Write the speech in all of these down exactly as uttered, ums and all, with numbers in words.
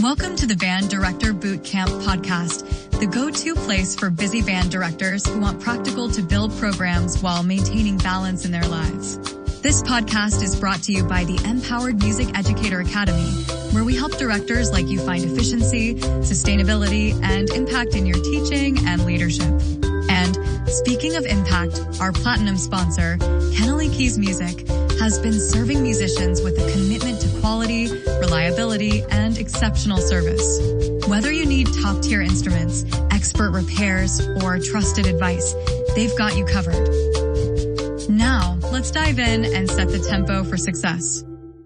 Welcome to the Band Director Bootcamp podcast, the go-to place for busy band directors who want practical to build programs while maintaining balance in their lives. This podcast is brought to you by the Empowered Music Educator Academy, where we help directors like you find efficiency, sustainability, and impact in your teaching and leadership. And speaking of impact, our platinum sponsor, Kennelly Keys Music, has been serving musicians with a commitment to quality, reliability, and exceptional service. Whether you need top-tier instruments, expert repairs, or trusted advice, they've got you covered. Now, let's dive in and set the tempo for success.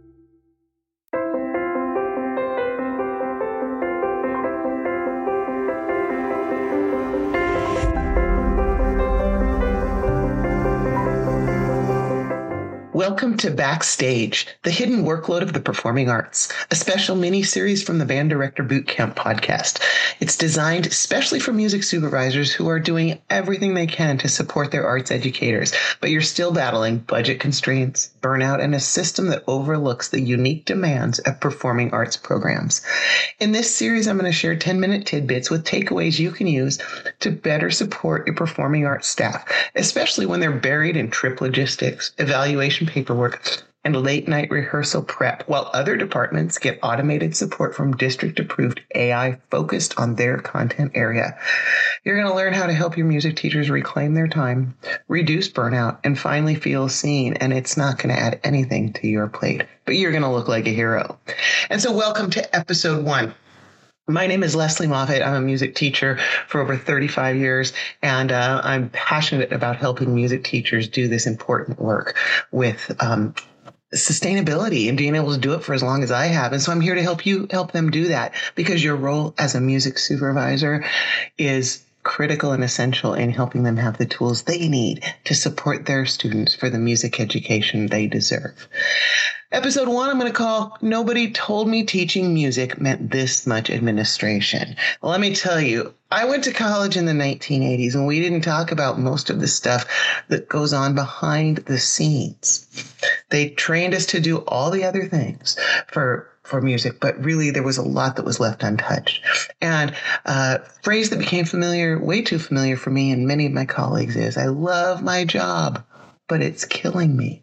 Welcome to Backstage, the hidden workload of the performing arts, a special mini-series from the Band Director Bootcamp podcast. It's designed especially for music supervisors who are doing everything they can to support their arts educators, but you're still battling budget constraints, burnout, and a system that overlooks the unique demands of performing arts programs. In this series, I'm going to share ten-minute tidbits with takeaways you can use to better support your performing arts staff, especially when they're buried in trip logistics, evaluation paperwork, and late night rehearsal prep, while other departments get automated support from district-approved A I focused on their content area. You're going to learn how to help your music teachers reclaim their time, reduce burnout, and finally feel seen, and it's not going to add anything to your plate, but you're going to look like a hero. And so welcome to episode one. My name is Leslie Moffitt. I'm a music teacher for over thirty-five years, and uh, I'm passionate about helping music teachers do this important work with um, sustainability and being able to do it for as long as I have. And so I'm here to help you help them do that, because your role as a music supervisor is critical and essential in helping them have the tools they need to support their students for the music education they deserve. Episode one, I'm going to call Nobody Told Me Teaching Music Meant This Much Administration. Well, let me tell you, I went to college in the nineteen eighties, and we didn't talk about most of the stuff that goes on behind the scenes. They trained us to do all the other things for for music, but really there was a lot that was left untouched. And a phrase that became familiar, way too familiar for me and many of my colleagues is, I love my job, but it's killing me.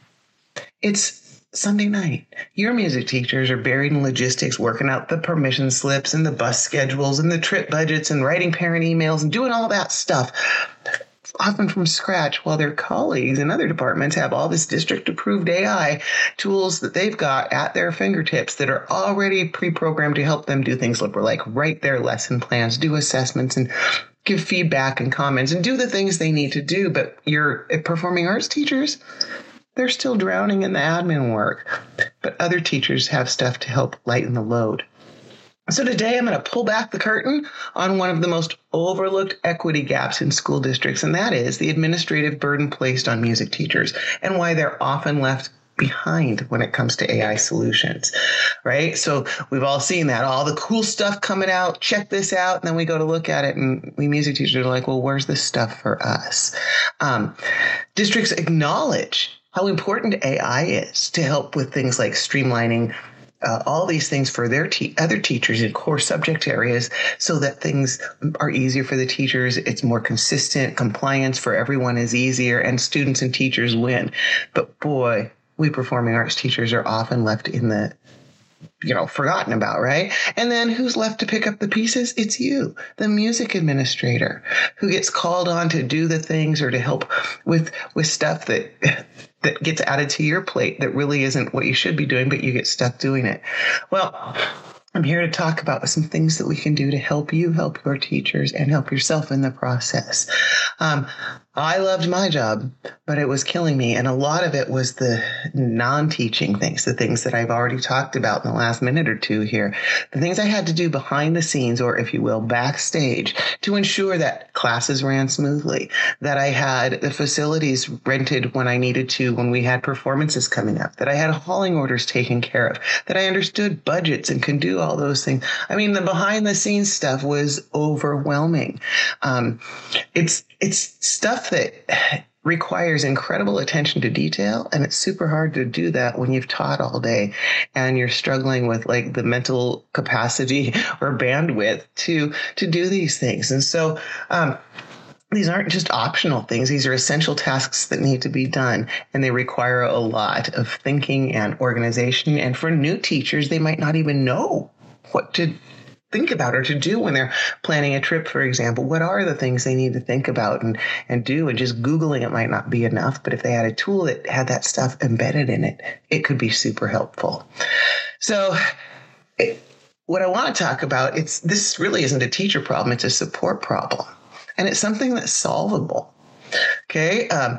It's Sunday night. Your music teachers are buried in logistics, working out the permission slips and the bus schedules and the trip budgets and writing parent emails and doing all that stuff, often from scratch, while their colleagues in other departments have all this district-approved A I tools that they've got at their fingertips that are already pre-programmed to help them do things like write their lesson plans, do assessments, and give feedback and comments, and do the things they need to do. But your performing arts teachers, they're still drowning in the admin work, but other teachers have stuff to help lighten the load. So today I'm going to pull back the curtain on one of the most overlooked equity gaps in school districts, and that is the administrative burden placed on music teachers and why they're often left behind when it comes to A I solutions, right? So we've all seen that, all the cool stuff coming out, check this out, and then we go to look at it, and we music teachers are like, well, where's this stuff for us? Um, districts acknowledge how important A I is to help with things like streamlining uh, all these things for their te- other teachers in core subject areas, so that things are easier for the teachers. It's more consistent. Compliance for everyone is easier, and students and teachers win. But boy, we performing arts teachers are often left in the you know, forgotten about, right? And then who's left to pick up the pieces? It's you, the music administrator, who gets called on to do the things or to help with with stuff that that gets added to your plate that really isn't what you should be doing, but you get stuck doing it. Well, I'm here to talk about some things that we can do to help you, help your teachers, and help yourself in the process. Um, I loved my job, but it was killing me. And a lot of it was the non-teaching things, the things that I've already talked about in the last minute or two here, the things I had to do behind the scenes, or if you will, backstage, to ensure that classes ran smoothly, that I had the facilities rented when I needed to, when we had performances coming up, that I had hauling orders taken care of, that I understood budgets and can do all those things. I mean, the behind the scenes stuff was overwhelming. Um, it's, it's stuff that requires incredible attention to detail, and it's super hard to do that when you've taught all day and you're struggling with like the mental capacity or bandwidth to to do these things. And so um, these aren't just optional things. These are essential tasks that need to be done, and they require a lot of thinking and organization. And for new teachers, they might not even know what to think about or to do when they're planning a trip, for example. What are the things they need to think about and, and do? And just Googling it might not be enough, but if they had a tool that had that stuff embedded in it, it could be super helpful. So it, what I want to talk about, it's this really isn't a teacher problem, it's a support problem. And it's something that's solvable. Okay. Um,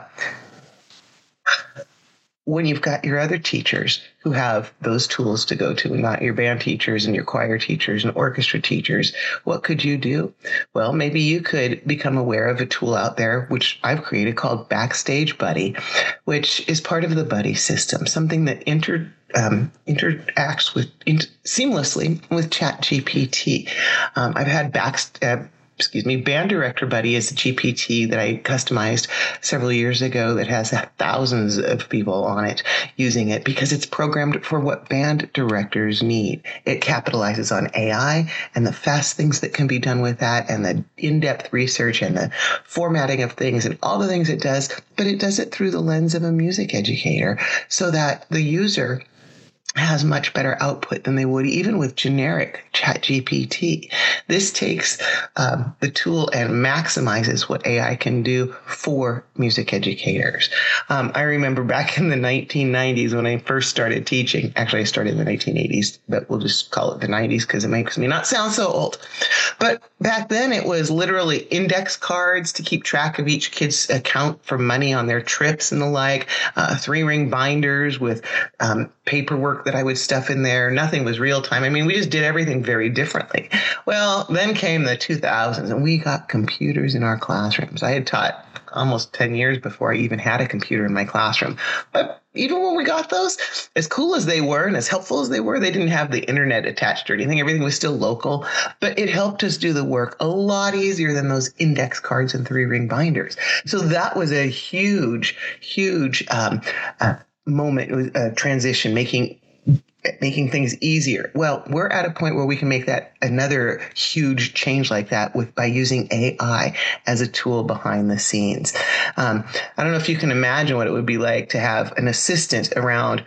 when you've got your other teachers who have those tools to go to, not your band teachers and your choir teachers and orchestra teachers, what could you do? Well, maybe you could become aware of a tool out there, which I've created called Backstage Buddy, which is part of the Buddy system, something that inter, um, interacts with inter, seamlessly with ChatGPT. Um, I've had back, uh, excuse me, Band Director Buddy is a G P T that I customized several years ago that has thousands of people on it using it because it's programmed for what band directors need. It capitalizes on A I and the fast things that can be done with that and the in-depth research and the formatting of things and all the things it does, but it does it through the lens of a music educator so that the user has much better output than they would even with generic ChatGPT. This takes um, the tool and maximizes what A I can do for music educators. Um, I remember back in the nineteen nineties when I first started teaching. Actually, I started in the nineteen eighties, but we'll just call it the nineties because it makes me not sound so old. But back then it was literally index cards to keep track of each kid's account for money on their trips and the like, uh, three-ring binders with um, paperwork that I would stuff in there. Nothing was real time. I mean, we just did everything very differently. Well, then came the two thousands and we got computers in our classrooms. I had taught almost ten years before I even had a computer in my classroom. But even when we got those, as cool as they were and as helpful as they were, they didn't have the internet attached or anything. Everything was still local, but it helped us do the work a lot easier than those index cards and three ring binders. So that was a huge, huge um, uh, moment, it was a transition, making making things easier. Well, we're at a point where we can make that another huge change like that with by using A I as a tool behind the scenes. Um, I don't know if you can imagine what it would be like to have an assistant around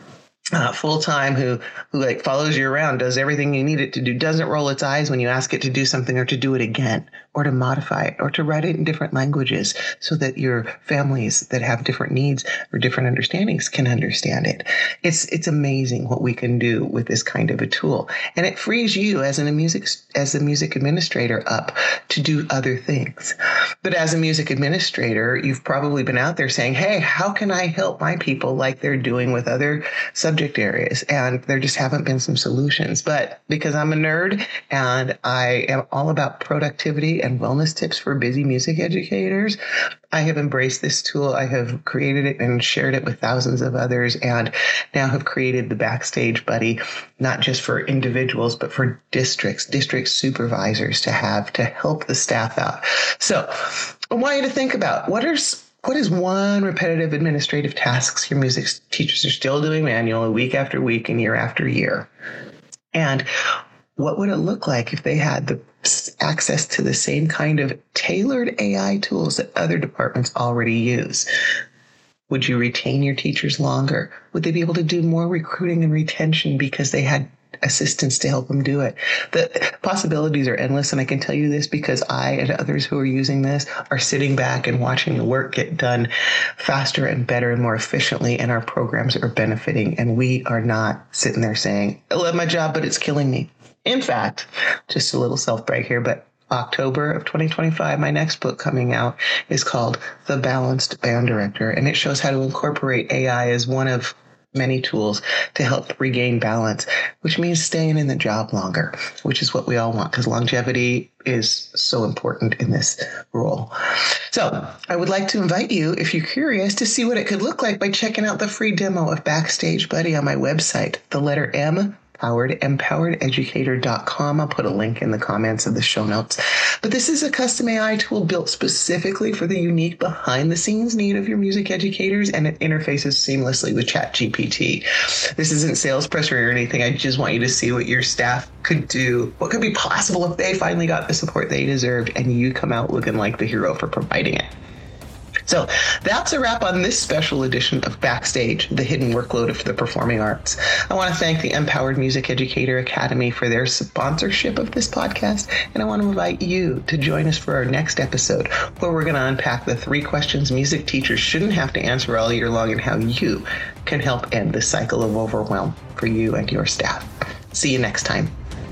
Uh, full time who who like follows you around, does everything you need it to do, doesn't roll its eyes when you ask it to do something or to do it again or to modify it or to write it in different languages so that your families that have different needs or different understandings can understand it. It's it's amazing what we can do with this kind of a tool, and it frees you as a music as a music administrator up to do other things. But as a music administrator, you've probably been out there saying, "Hey, how can I help my people like they're doing with other subject areas?" And there just haven't been some solutions. But because I'm a nerd and I am all about productivity and wellness tips for busy music educators, I have embraced this tool. I have created it and shared it with thousands of others, and now have created the Backstage Buddy, not just for individuals, but for districts, district supervisors to have to help the staff out. So I want you to think about what are What is one repetitive administrative tasks your music teachers are still doing manually week after week and year after year? And what would it look like if they had the access to the same kind of tailored A I tools that other departments already use? Would you retain your teachers longer? Would they be able to do more recruiting and retention because they had assistants to help them do it? The possibilities are endless, and I can tell you this because I and others who are using this are sitting back and watching the work get done faster and better and more efficiently, and our programs are benefiting, and we are not sitting there saying, "I love my job, but it's killing me." In fact, just a little self-brag here, but October of twenty twenty-five, my next book coming out is called The Balanced Band Director, and it shows how to incorporate A I as one of many tools to help regain balance, which means staying in the job longer, which is what we all want because longevity is so important in this role. So I would like to invite you, if you're curious, to see what it could look like by checking out the free demo of Backstage Buddy on my website, the letter M, powered empowered educator dot com. I'll put a link in the comments of the show notes. But this is a custom A I tool built specifically for the unique behind-the-scenes need of your music educators, and it interfaces seamlessly with ChatGPT. This isn't sales pressure or anything. I just want you to see what your staff could do, what could be possible if they finally got the support they deserved, and you come out looking like the hero for providing it. So that's a wrap on this special edition of Backstage, the hidden workload of the performing arts. I want to thank the Empowered Music Educator Academy for their sponsorship of this podcast, and I want to invite you to join us for our next episode, where we're going to unpack the three questions music teachers shouldn't have to answer all year long and how you can help end the cycle of overwhelm for you and your staff. See you next time.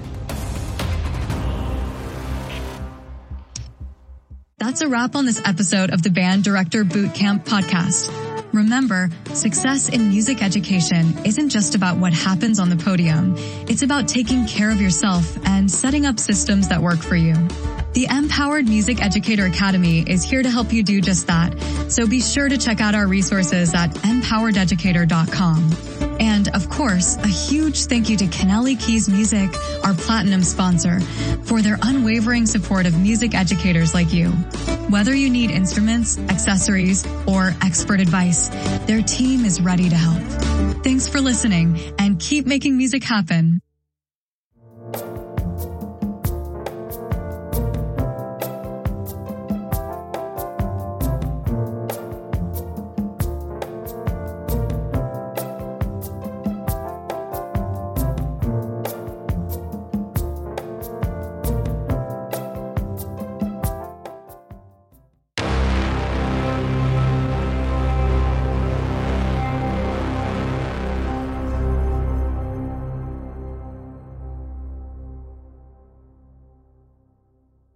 That's a wrap on this episode of the Band Director Bootcamp podcast. Remember, success in music education isn't just about what happens on the podium. It's about taking care of yourself and setting up systems that work for you. The Empowered Music Educator Academy is here to help you do just that. So be sure to check out our resources at empowered educator dot com. And of course, a huge thank you to Kennelly Keys Music, our platinum sponsor, for their unwavering support of music educators like you. Whether you need instruments, accessories, or expert advice, their team is ready to help. Thanks for listening, and keep making music happen.